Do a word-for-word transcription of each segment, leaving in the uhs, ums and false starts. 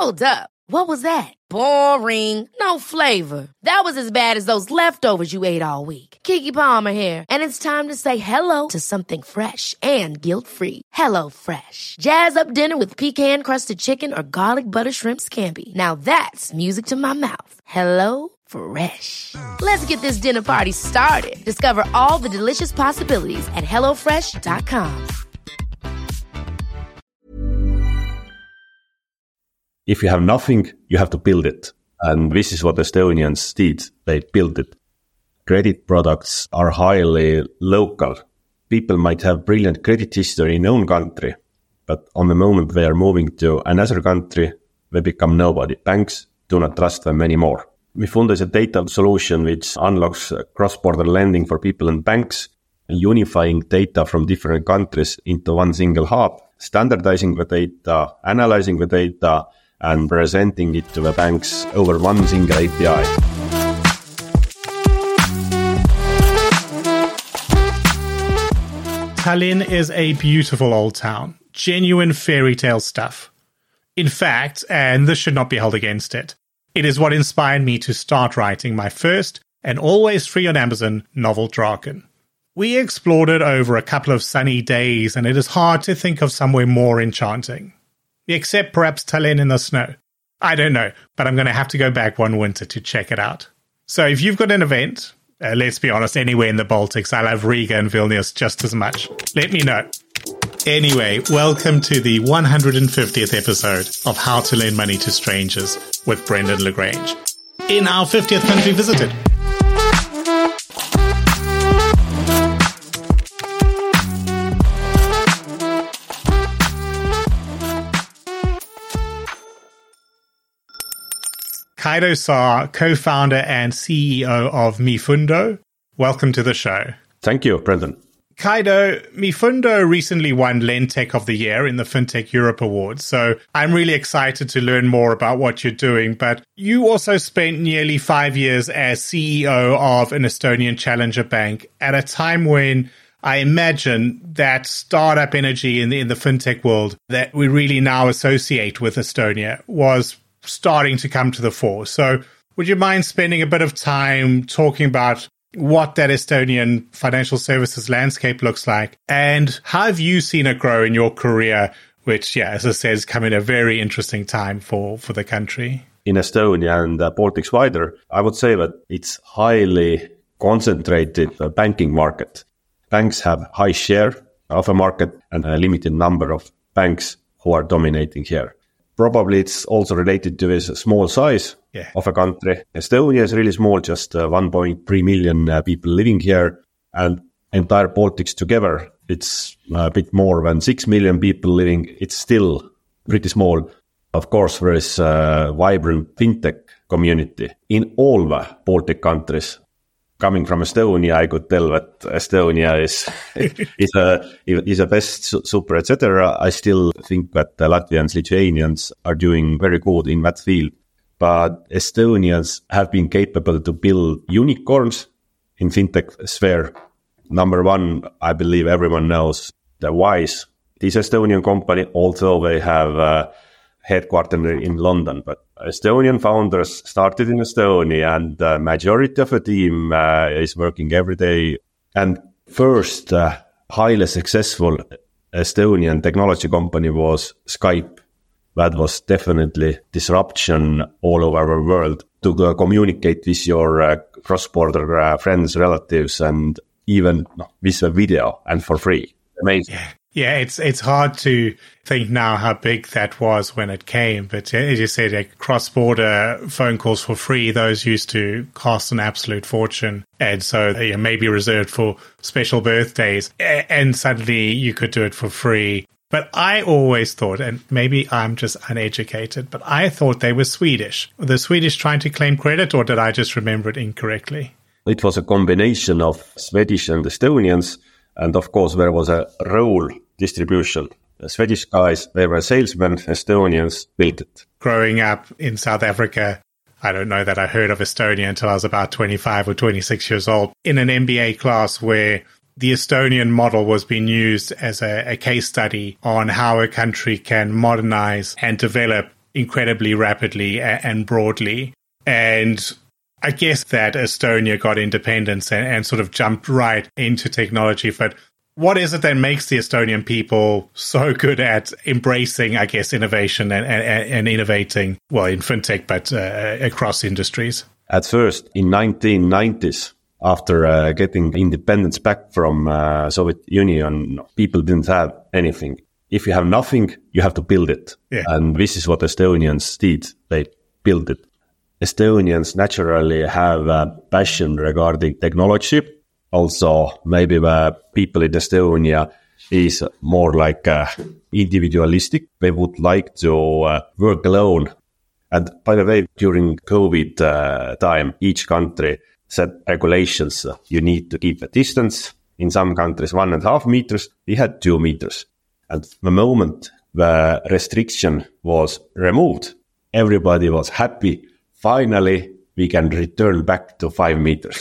Hold up. What was that? Boring. No flavor. That was as bad as those leftovers you ate all week. Keke Palmer here, and it's time to say hello to something fresh and guilt-free. Hello Fresh. Jazz up dinner with pecan-crusted chicken or garlic butter shrimp scampi. Now that's music to my mouth. Hello Fresh. Let's get this dinner party started. Discover all the delicious possibilities at hello fresh dot com. If you have nothing, you have to build it. And this is what Estonians did. They built it. Credit products are highly local. People might have brilliant credit history in own country, but on the moment they are moving to another country, they become nobody. Banks do not trust them anymore. Mifundo is a data solution which unlocks cross-border lending for people and banks, unifying data from different countries into one single hub, standardizing the data, analyzing the data, and presenting it to the banks over one single A P I. Tallinn is a beautiful old town, genuine fairy tale stuff. In fact, and this should not be held against it, it is what inspired me to start writing my first, and always free on Amazon, novel Draken. We explored it over a couple of sunny days, and it is hard to think of somewhere more enchanting. Except perhaps Tallinn in the snow. I don't know, but I'm going to have to go back one winter to check it out. So if you've got an event, uh, let's be honest, anywhere in the Baltics, I love Riga and Vilnius just as much. Let me know. Anyway, welcome to the one hundred fiftieth episode of How to Lend Money to Strangers with Brendan Lagrange. In our fiftieth country visited. Kaido Saar, co-founder and C E O of Mifundo. Welcome to the show. Thank you, Brendan. Kaido, Mifundo recently won LendTech of the Year in the FinTech Europe Awards, so I'm really excited to learn more about what you're doing. But you also spent nearly five years as C E O of an Estonian challenger bank at a time when I imagine that startup energy in the, in the FinTech world that we really now associate with Estonia was starting to come to the fore. So would you mind spending a bit of time talking about what that Estonian financial services landscape looks like, and how have you seen it grow in your career, which, yeah, as I said, has come in a very interesting time for, for the country? In Estonia and uh, Baltics wider, I would say that it's highly concentrated uh, banking market. Banks have high share of a market and a limited number of banks who are dominating here. Probably it's also related to this small size yeah. of a country. Estonia is really small, just uh, one point three million uh, people living here, and entire Baltics together, it's a bit more than six million people living. It's still pretty small. Of course, there is a vibrant fintech community in all the Baltic countries. Coming from Estonia, I could tell that Estonia is is a is a best super, et cetera. I still think that the Latvians, Lithuanians are doing very good in that field. But Estonians have been capable to build unicorns in fintech sphere. Number one, I believe everyone knows the Wise. This Estonian company, although they have a headquarters in London, but Estonian founders started in Estonia, and the majority of the team uh, is working every day. And first uh, highly successful Estonian technology company was Skype. That was definitely disruption all over the world to uh, communicate with your uh, cross-border uh, friends, relatives, and even with a video and for free. Amazing. Yeah. Yeah, it's it's hard to think now how big that was when it came. But as you said, like cross-border phone calls for free, those used to cost an absolute fortune. And so they are maybe reserved for special birthdays. And suddenly you could do it for free. But I always thought, and maybe I'm just uneducated, but I thought they were Swedish. Were the Swedish trying to claim credit, or did I just remember it incorrectly? It was a combination of Swedish and Estonians. And of course, there was a role distribution. The Swedish guys, they were salesmen, Estonians built it. Growing up in South Africa, I don't know that I heard of Estonia until I was about twenty-five or twenty-six years old, in an M B A class where the Estonian model was being used as a, a case study on how a country can modernize and develop incredibly rapidly and broadly. And I guess that Estonia got independence and, and sort of jumped right into technology. But what is it that makes the Estonian people so good at embracing, I guess, innovation and, and, and innovating, well, in fintech, but uh, across industries? At first, in nineteen nineties, after uh, getting independence back from uh, Soviet Union, people didn't have anything. If you have nothing, you have to build it. Yeah. And this is what Estonians did. They built it. Estonians naturally have a passion regarding technology. Also, maybe the people in Estonia is more like uh, individualistic. They would like to uh, work alone. And by the way, during COVID uh, time, each country set regulations. You need to keep a distance. In some countries, one and a half meters. We had two meters. And the moment the restriction was removed, everybody was happy. Finally, we can return back to five meters.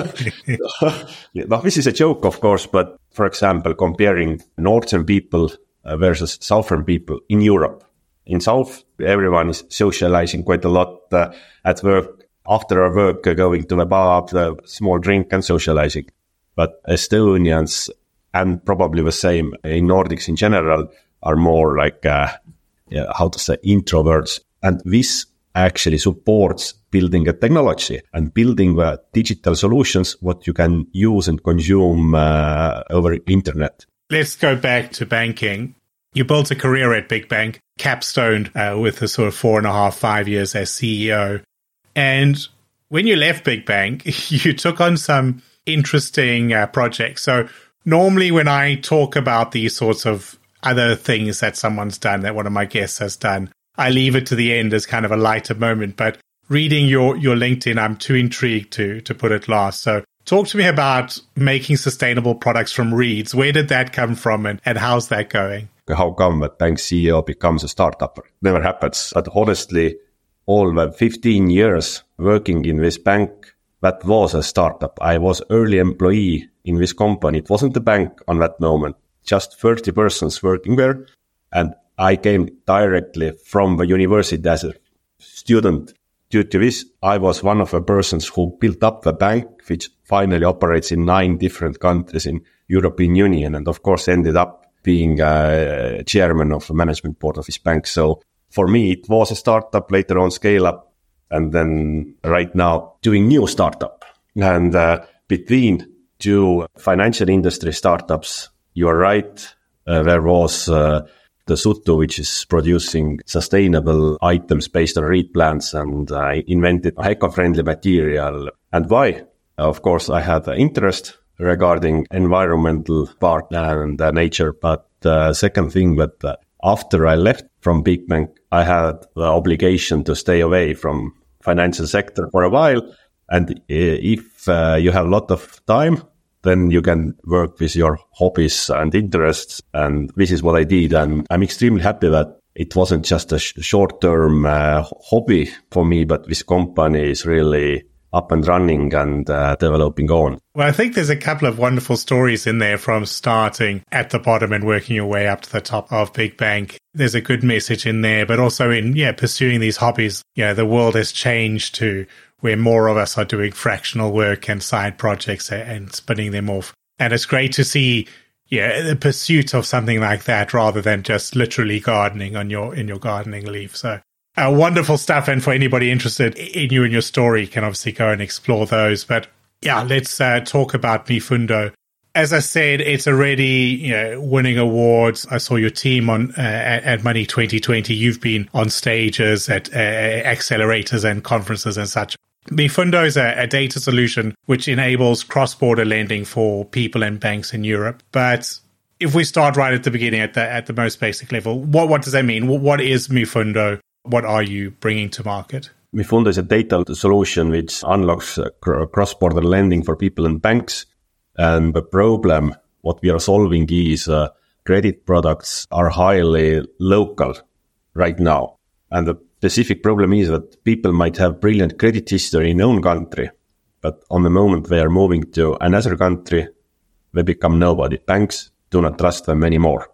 Now, this is a joke, of course, but for example, comparing northern people versus southern people in Europe. In South, everyone is socializing quite a lot uh, at work. After our work, uh, going to the pub, a small drink and socializing. But Estonians, and probably the same in Nordics in general, are more like, uh, yeah, how to say, introverts. And this actually supports building a technology and building the digital solutions, what you can use and consume uh, over internet. Let's go back to banking. You built a career at Big Bank, capstoned uh, with a sort of four and a half, five years as C E O. And when you left Big Bank, you took on some interesting uh, projects. So normally when I talk about these sorts of other things that someone's done, that one of my guests has done, I leave it to the end as kind of a lighter moment. But reading your, your LinkedIn, I'm too intrigued to, to put it last. So talk to me about making sustainable products from reeds. Where did that come from and, and how's that going? How come that bank C E O becomes a startup? Never happens. But honestly, all the fifteen years working in this bank, that was a startup. I was early employee in this company. It wasn't a bank on that moment, just thirty persons working there. And I came directly from the university as a student. Due to this, I was one of the persons who built up the bank, which finally operates in nine different countries in European Union, and of course ended up being uh, chairman of the management board of this bank. So for me, it was a startup, later on scale up, and then right now doing new startup. And uh, between two financial industry startups, you are right, uh, there was uh, the Suttu, which is producing sustainable items based on reed plants, and I invented a eco-friendly material. And why? Of course, I had an interest regarding environmental part and uh, nature. But the uh, second thing that uh, after I left from Big Bank, I had the obligation to stay away from financial sector for a while. And uh, if uh, you have a lot of time, then you can work with your hobbies and interests. And this is what I did. And I'm extremely happy that it wasn't just a sh- short-term uh, hobby for me, but this company is really up and running and uh, developing on. Well, I think there's a couple of wonderful stories in there from starting at the bottom and working your way up to the top of Big Bank. There's a good message in there, but also in, yeah, pursuing these hobbies. You know, the world has changed to where more of us are doing fractional work and side projects and spinning them off. And it's great to see, yeah, the pursuit of something like that rather than just literally gardening on your, in your gardening leave. So Uh, wonderful stuff. And for anybody interested in you and your story, can obviously go and explore those. But yeah, let's uh, talk about Mifundo. As I said, it's already, you know, winning awards. I saw your team on uh, at, at Money twenty twenty. You've been on stages at uh, accelerators and conferences and such. Mifundo is a, a data solution which enables cross-border lending for people and banks in Europe. But if we start right at the beginning, at the at the most basic level, what what does that mean? What is Mifundo? What are you bringing to market? Mifundo is a data solution which unlocks uh, cross-border lending for people and banks. And the problem, what we are solving is uh, credit products are highly local right now. And the specific problem is that people might have brilliant credit history in own country, but on the moment they are moving to another country, they become nobody. Banks do not trust them anymore.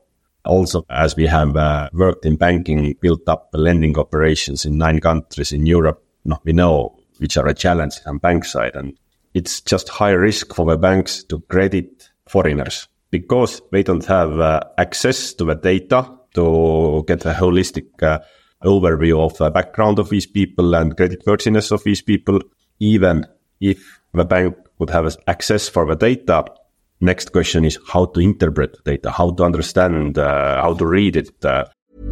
Also, as we have uh, worked in banking, built up lending operations in nine countries in Europe, no, we know which are a challenge on bank side. And it's just high risk for the banks to credit foreigners because they don't have uh, access to the data to get a holistic uh, overview of the background of these people and creditworthiness of these people. Even if the bank would have access for the data, next question is how to interpret the data, how to understand, uh, how to read it. Uh.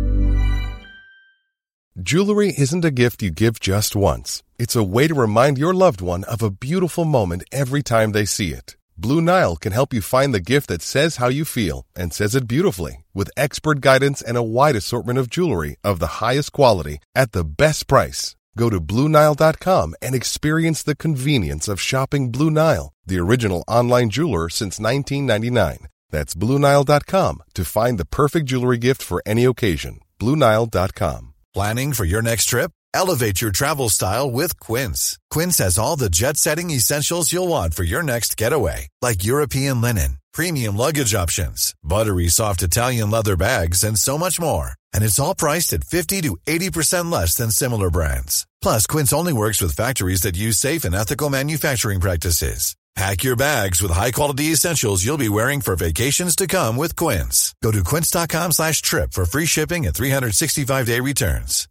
Jewelry isn't a gift you give just once. It's a way to remind your loved one of a beautiful moment every time they see it. Blue Nile can help you find the gift that says how you feel and says it beautifully with expert guidance and a wide assortment of jewelry of the highest quality at the best price. Go to Blue Nile dot com and experience the convenience of shopping Blue Nile, the original online jeweler since nineteen ninety-nine. That's Blue Nile dot com to find the perfect jewelry gift for any occasion. Blue Nile dot com. Planning for your next trip? Elevate your travel style with Quince. Quince has all the jet-setting essentials you'll want for your next getaway, like European linen, premium luggage options, buttery soft Italian leather bags, and so much more. And it's all priced at fifty to eighty percent less than similar brands. Plus, Quince only works with factories that use safe and ethical manufacturing practices. Pack your bags with high-quality essentials you'll be wearing for vacations to come with Quince. Go to quince dot com slash trip for free shipping and three sixty-five day returns.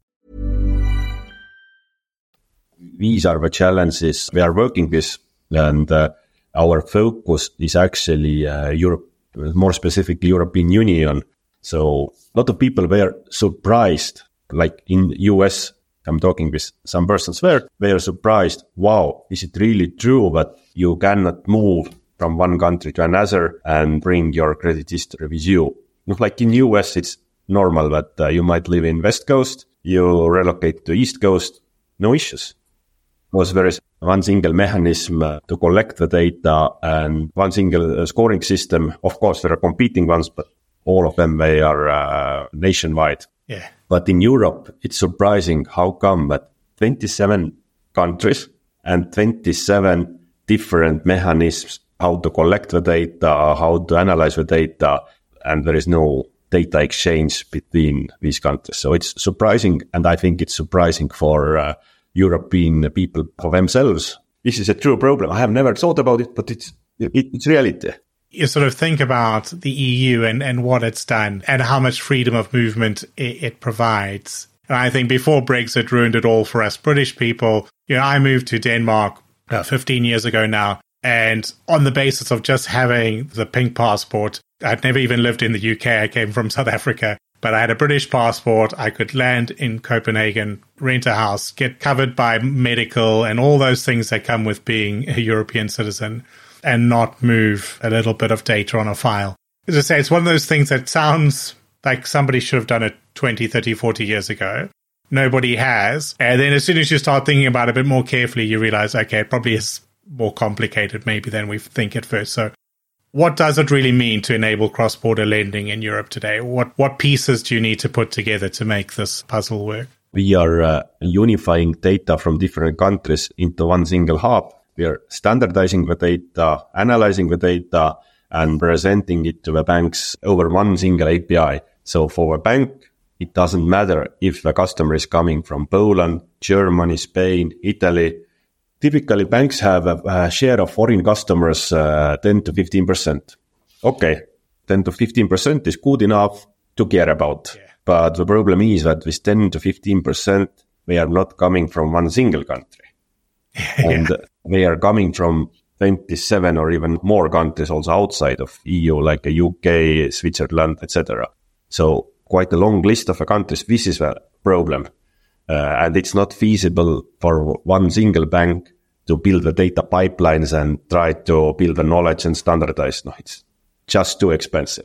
These are the challenges we are working with, and uh, our focus is actually uh, Europe, more specifically European Union. So a lot of people were surprised, like in U S, I'm talking with some persons there, they are surprised, wow, is it really true that you cannot move from one country to another and bring your credit history with you? Like in U S, it's normal that uh, you might live in West Coast, you relocate to East Coast, no issues. Was there is one single mechanism uh, to collect the data and one single uh, scoring system. Of course, there are competing ones, but all of them, they are uh, nationwide. Yeah. But in Europe, it's surprising how come that twenty-seven countries and twenty-seven different mechanisms, how to collect the data, how to analyze the data, and there is no data exchange between these countries. So it's surprising, and I think it's surprising for uh, European people for themselves. This is a true problem. I have never thought about it, but it's it, it's reality. You sort of think about the E U and, and what it's done and how much freedom of movement it, it provides. And I think before Brexit ruined it all for us British people, you know, I moved to Denmark uh, fifteen years ago now, and on the basis of just having the pink passport, I'd never even lived in the U K. I came from South Africa. But I had a British passport. I could land in Copenhagen, rent a house, get covered by medical and all those things that come with being a European citizen and not move a little bit of data on a file. As I say, it's one of those things that sounds like somebody should have done it twenty, thirty, forty years ago. Nobody has. And then as soon as you start thinking about it a bit more carefully, you realize, okay, it probably is more complicated maybe than we think at first. So what does it really mean to enable cross-border lending in Europe today? What what pieces do you need to put together to make this puzzle work? We are uh, unifying data from different countries into one single hub. We are standardizing the data, analyzing the data, and presenting it to the banks over one single A P I. So for a bank, it doesn't matter if the customer is coming from Poland, Germany, Spain, Italy. Typically, banks have a, a share of foreign customers, uh, ten to fifteen percent. Okay, ten to fifteen percent is good enough to care about. Yeah. But the problem is that with ten to fifteen percent, they are not coming from one single country. Yeah. And they are coming from twenty-seven or even more countries also outside of E U, like the U K, Switzerland, et cetera. So quite a long list of countries. This is a problem. Uh, and it's not feasible for one single bank to build the data pipelines and try to build the knowledge and standardize. No, it's just too expensive.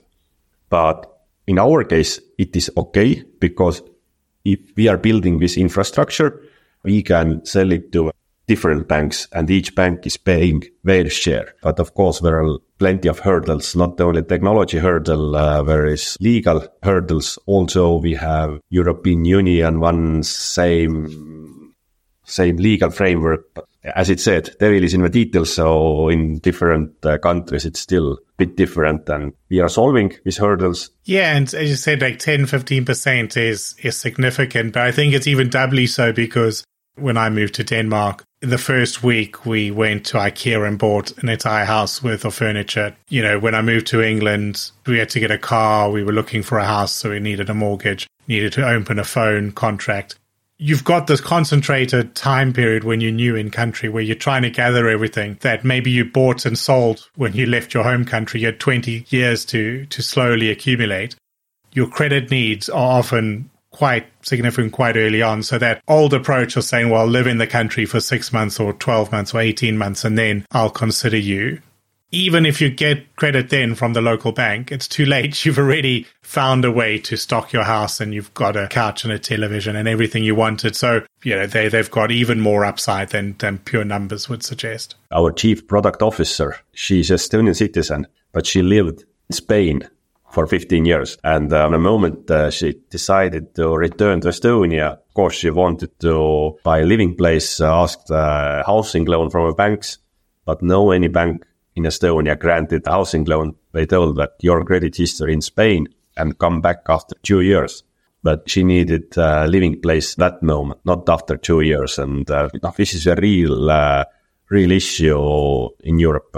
But in our case, it is okay because if we are building this infrastructure, we can sell it to different banks and each bank is paying their share. But of course, there are plenty of hurdles, not only technology hurdle, uh, there is legal hurdles. Also, we have European Union, one same, same legal framework, but as it said, devil is in the details. So in different uh, countries, it's still a bit different, and we are solving these hurdles. Yeah, and as you said, like ten, fifteen percent is, is significant, but I think it's even doubly so because when I moved to Denmark, in the first week we went to IKEA and bought an entire house worth of furniture. You know, when I moved to England, we had to get a car, we were looking for a house, so we needed a mortgage, needed to open a phone contract. You've got this concentrated time period when you're new in country where you're trying to gather everything that maybe you bought and sold when you left your home country. You had twenty years to, to slowly accumulate. Your credit needs are often quite significant quite early on. So that old approach of saying, well, live in the country for six months or twelve months or eighteen months and then I'll consider you. Even if you get credit then from the local bank, it's too late. You've already found a way to stock your house and you've got a couch and a television and everything you wanted. So, you know, they, they've got even more upside than, than pure numbers would suggest. Our chief product officer, she's an Estonian citizen, but she lived in Spain for fifteen years. And uh, the moment uh, she decided to return to Estonia, of course, she wanted to buy a living place, uh, asked a housing loan from the banks, but no any bank in Estonia granted a housing loan. They told that your credit history in Spain and come back after two years. But she needed a living place that moment, not after two years. And uh, this is a real, uh, real issue in Europe.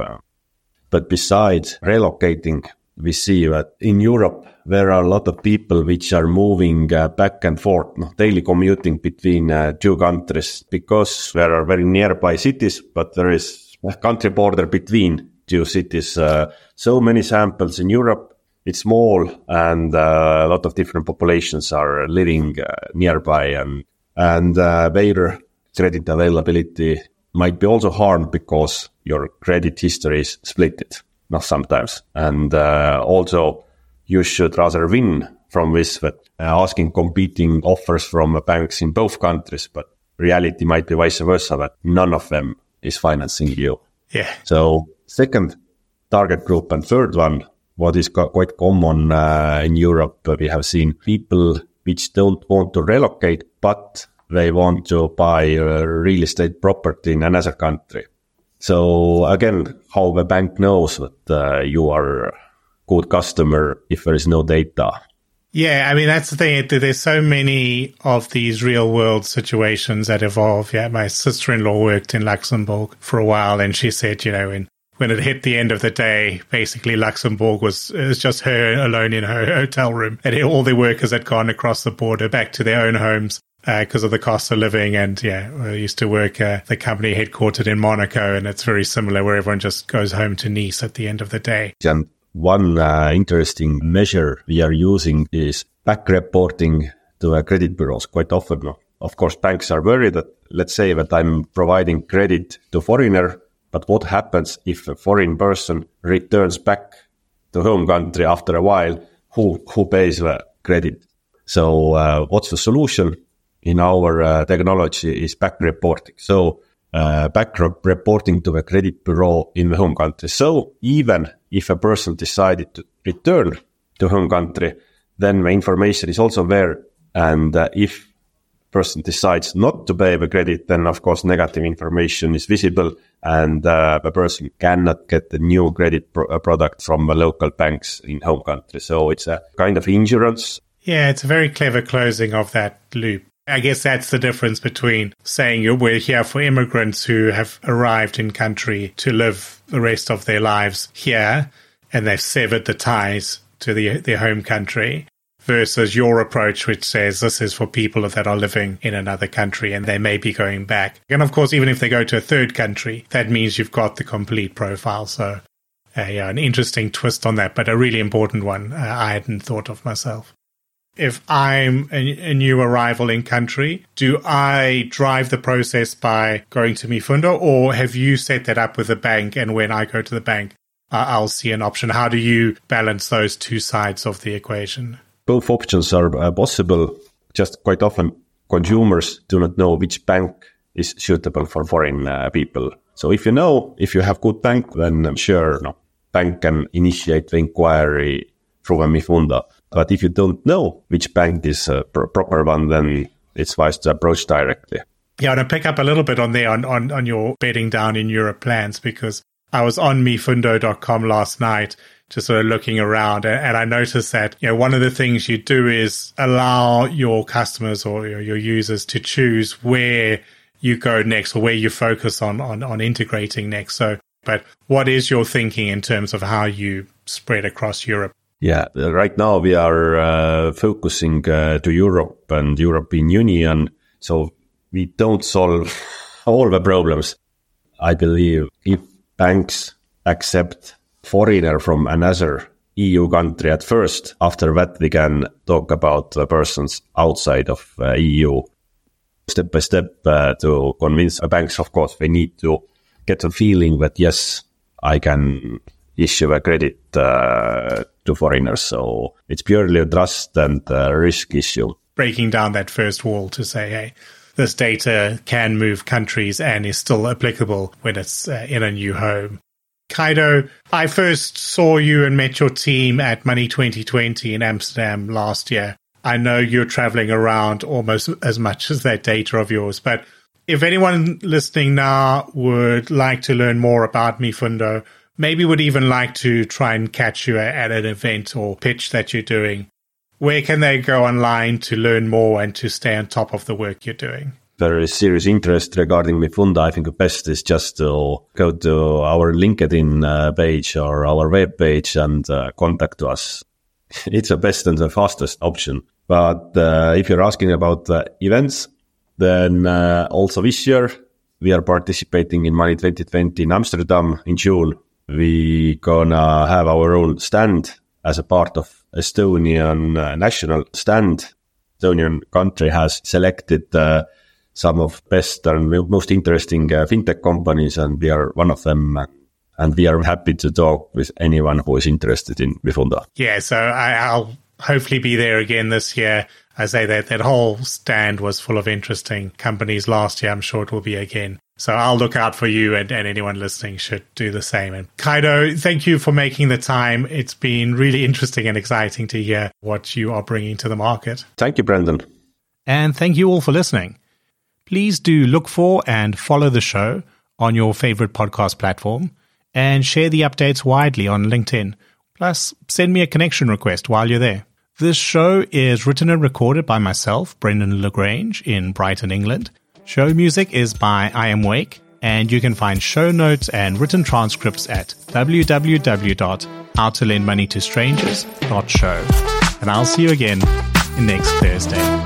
But besides relocating, we see that in Europe, there are a lot of people which are moving uh, back and forth, no, daily commuting between uh, two countries because there are very nearby cities, but there is a country border between two cities. Uh, so many samples in Europe. It's small and uh, a lot of different populations are living uh, nearby, and, and uh, their credit availability might be also harmed because your credit history is split. Not sometimes. And uh, also, you should rather win from this, but uh, asking competing offers from banks in both countries, but reality might be vice versa, that none of them is financing you. Yeah. So second target group and third one, what is co- quite common uh, in Europe, uh, we have seen people which don't want to relocate, but they want to buy a real estate property in another country. So again, how the bank knows that uh, you are a good customer if there is no data. Yeah, I mean, that's the thing. There's so many of these real world situations that evolve. Yeah, my sister-in-law worked in Luxembourg for a while, and she said, you know, when, when it hit the end of the day, basically Luxembourg was, it was just her alone in her hotel room. And all the workers had gone across the border back to their own homes. Because uh, of the cost of living. And yeah, I used to work uh, the company headquartered in Monaco, and it's very similar where everyone just goes home to Nice at the end of the day. And one uh, interesting measure we are using is back reporting to uh, credit bureaus quite often. No? Of course, banks are worried that, let's say that I'm providing credit to foreigner, but what happens if a foreign person returns back to home country after a while? Who, who pays the credit? So uh, what's the solution? In our uh, technology is back reporting. So uh, back re- reporting to the credit bureau in the home country. So even if a person decided to return to home country, then the information is also there. And uh, if person decides not to pay the credit, then of course negative information is visible, and uh, the person cannot get the new credit pro- uh, product from the local banks in home country. So it's a kind of insurance. Yeah, it's a very clever closing of that loop. I guess that's the difference between saying you're, we're here for immigrants who have arrived in country to live the rest of their lives here, and they've severed the ties to the, their home country, versus your approach, which says this is for people that are living in another country and they may be going back. And of course, even if they go to a third country, that means you've got the complete profile. So uh, yeah, an interesting twist on that, but a really important one uh, I hadn't thought of myself. If I'm a, a new arrival in country, do I drive the process by going to Mifundo, or have you set that up with the bank, and when I go to the bank, uh, I'll see an option? How do you balance those two sides of the equation? Both options are uh, possible. Just quite often, consumers do not know which bank is suitable for foreign uh, people. So if you know, if you have good bank, then I'm sure no, bank can initiate the inquiry through a Mifundo. But if you don't know which bank is a pr- proper one, then it's wise to approach directly. Yeah, and I pick up a little bit on there on, on, on your bedding down in Europe plans, because I was on mifundo dot com last night just sort of looking around, and, and I noticed that, you know, one of the things you do is allow your customers or your, your users to choose where you go next or where you focus on, on, on integrating next. So, but what is your thinking in terms of how you spread across Europe? Yeah, right now we are uh, focusing uh, to Europe and European Union, so we don't solve all the problems. I believe if banks accept foreigner from another E U country at first, after that we can talk about uh, persons outside of uh, E U. Step by step uh, to convince uh, banks, of course, they need to get a feeling that, yes, I can issue a credit uh, to foreigners. So it's purely a trust and uh, risk issue. Breaking down that first wall to say, hey, this data can move countries and is still applicable when it's uh, in a new home. Kaido, I first saw you and met your team at Money twenty twenty in Amsterdam last year. I know you're traveling around almost as much as that data of yours, but if anyone listening now would like to learn more about Mifundo, maybe would even like to try and catch you at an event or pitch that you're doing, where can they go online to learn more and to stay on top of the work you're doing? There is serious interest regarding Mifundo. I think the best is just to go to our LinkedIn uh, page or our web page and uh, contact us. It's the best and the fastest option. But uh, if you're asking about uh, events, then uh, also this year we are participating in Money twenty twenty in Amsterdam in June. We gonna have our own stand as a part of Estonian uh, national stand. Estonian country has selected uh, some of best and most interesting uh, fintech companies, and we are one of them. And we are happy to talk with anyone who is interested in Mifundo. Yeah, so I, I'll hopefully be there again this year. I say that that whole stand was full of interesting companies last year. I'm sure it will be again. So I'll look out for you, and, and anyone listening should do the same. And Kaido, thank you for making the time. It's been really interesting and exciting to hear what you are bringing to the market. Thank you, Brendan. And thank you all for listening. Please do look for and follow the show on your favorite podcast platform, and share the updates widely on LinkedIn. Plus, send me a connection request while you're there. This show is written and recorded by myself, Brendan Lagrange, in Brighton, England. Show music is by I Am Wake, and you can find show notes and written transcripts at w w w dot how to lend money to strangers dot show. And I'll see you again next Thursday.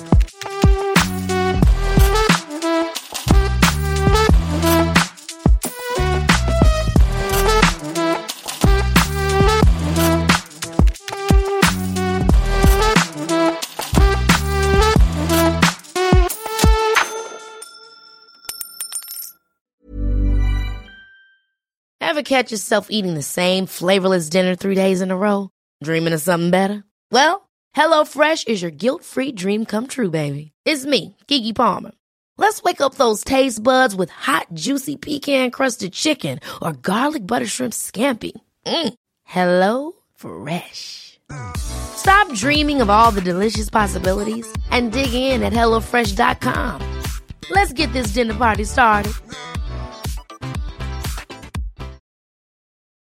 Ever catch yourself eating the same flavorless dinner three days in a row? Dreaming of something better? Well, HelloFresh is your guilt-free dream come true, baby. It's me, Keke Palmer. Let's wake up those taste buds with hot, juicy pecan-crusted chicken or garlic butter shrimp scampi. Mm. Hello Fresh. Stop dreaming of all the delicious possibilities and dig in at hello fresh dot com. Let's get this dinner party started.